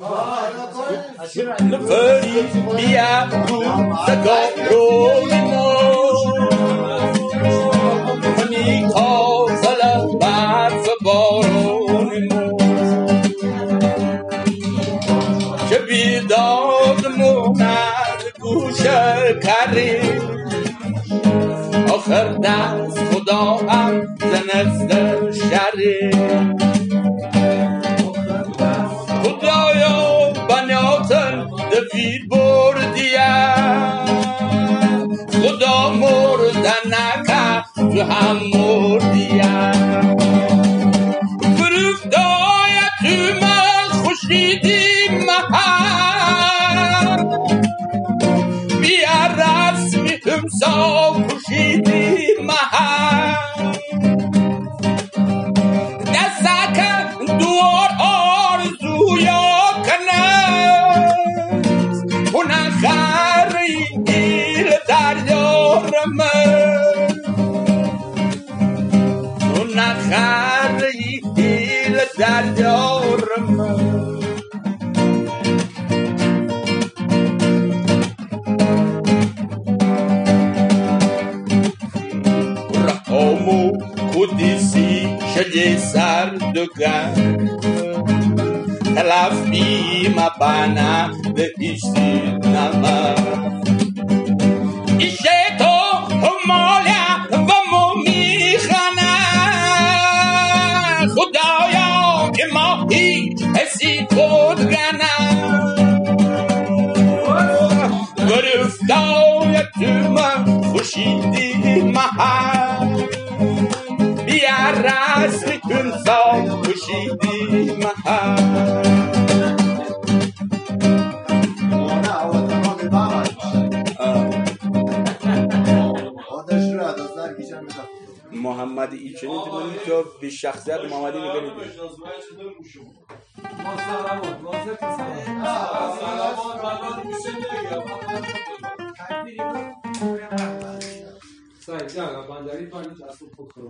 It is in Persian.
Neferi bia rozegaroni mo Mani kazala برف بارانی mo که بیدادمون از گوش کری آخر دست خدا هم زنست شری خدایا بنیاتن دفیر بردیم خدا مردن نکن تو هم مردیم فرفتای تو من خوشیدیم محل بیا رسمی امسا کشیدیم محل دستکن دوار آرزویا کنست اونن خری گیل دریا رمز اونن خری گیل دریا رمز رهامو کودیسی شلی سردگن تلف بیمه بنا به ایشتی نمه ایشه تو هماله و مو میخنه خدایا که ما هیچ حسی کدگنه گرفتای تو من خوشیدی محل بیا رسمی کنسا کشیدی محل محمد ایچنی دیدونی که به شخصیت محمدی میگنید Sai, Gianna, bandari, fai il